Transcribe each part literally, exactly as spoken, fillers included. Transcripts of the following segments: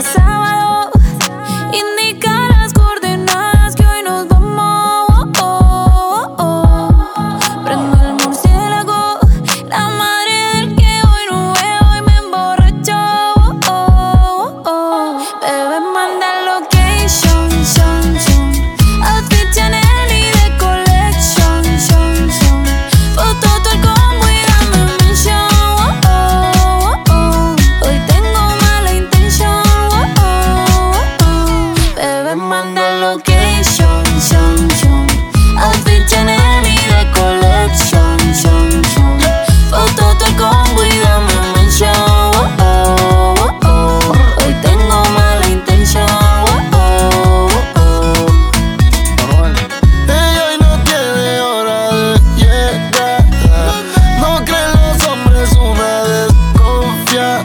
sábado. Indica las coordenadas que hoy nos vamos. Oh, oh, oh, oh. Prendo el murciélago, la madre del que hoy no veo y me emborracho. Oh, oh, oh. Bebé, manda location, son, son. Outfit Chanel y de collection, son, son. Foto todo el combo y dame mention. Oh, oh, oh, oh. Hoy tengo mala intención. Oh, oh, oh. Bebé, manda location, son, son. Outfit Chanel y de collection, son, son. Foto todo el combo y dame mention. Oh, oh, oh. Hoy tengo mala intención. Oh, oh, oh. Ella hoy no tiene hora de llegar. No creen los hombres una desconfiada.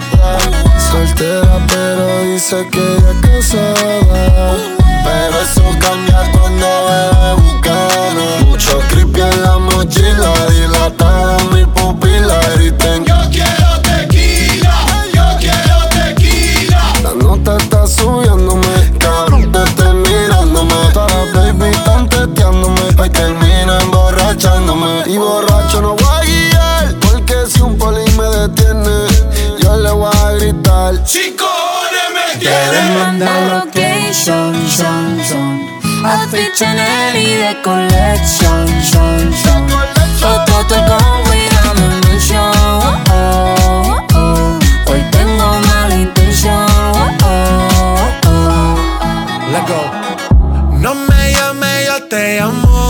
Soltera pero dice que ella es casada. Pero eso cambia cuando bebe Bucana. Mucho creepy en la mochila, dilatada mi pupila, griten yo quiero tequila, yo quiero tequila. La nota está subiéndome, cabrón, te estoy mirándome. Todas las baby están teteándome, hoy termina emborrachándome. Y borracho no voy a guiar, porque si un poli me detiene, yo le voy a gritar cinco cojones me Quieren tienen. mandar location, son, son. Outfit Chanel y de collection, son, son. Foto todo el combo y dame mention. Oh, oh, oh. Hoy tengo mala intención. Oh, oh, oh. Let's go. No me llames, yo te llamo.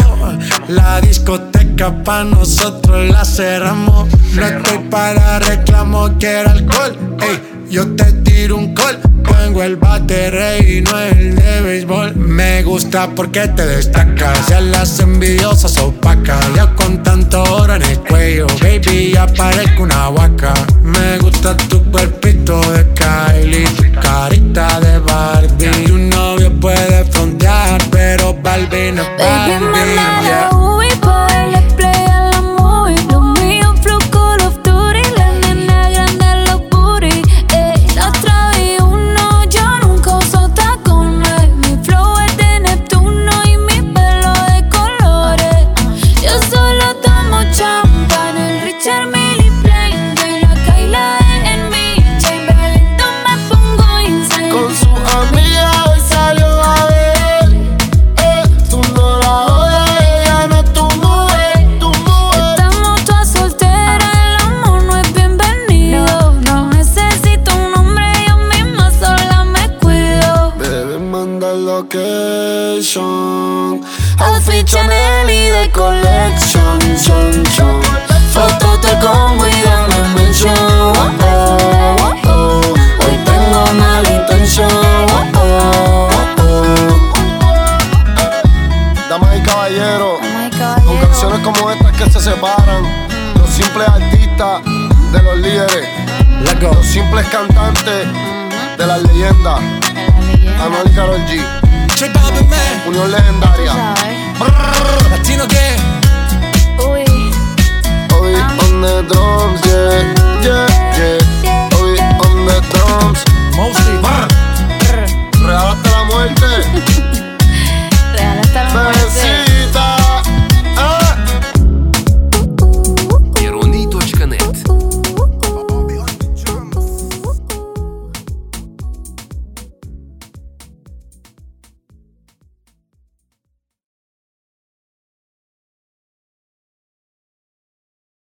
La discoteca pa' nosotros la cerramos. No estoy para reclamo, quiero alcohol. Ey, yo te tiro un call. Pongo el bate rey y no el de béisbol. Me gusta porque te destacas. Ya las envidiosas opacas. Ya con tanto oro en el cuello, baby, ya parezco una vaca. Me gusta tu cuerpito de Kylie, tu carita de Barbie. Tu novio puede frontear, pero Barbie no es Baby, Barbie. manda Yeah. la U V pa' darle play a la movie. Lo mío flow Call of Duty, la nena grande los booty. Eh, la traí uno, yo nunca uso tacones. Mi flow es de Neptuno y mi pelo de colores. Yo solo tomo champán, el Richard Mille Plain. Y la Kyla en mi chain, bebiendo me pongo insane. Con su amiga hoy salió a ver. Eh, tú no la jodas, ella no es tu mujer, tu mujer. Estamos todas solteras, el amor no es bienvenido. No necesito un hombre, yo misma sola me cuido. Bebé, manda location. Outfit Chanel y de collection, son, son. Foto todo el combo y dame mention. Oh, oh, oh. Hoy tengo mala intención. Oh, oh, oh. Damas y caballeros, Oh my con God, canciones como estas que se separan. Los simples artistas de los líderes, Let's go. los simples cantantes de las leyendas. Anuel y Karol G, J Balvin, man. unión legendaria. Latino gang. Uy. Hoy on the drums, yeah, yeah, yeah.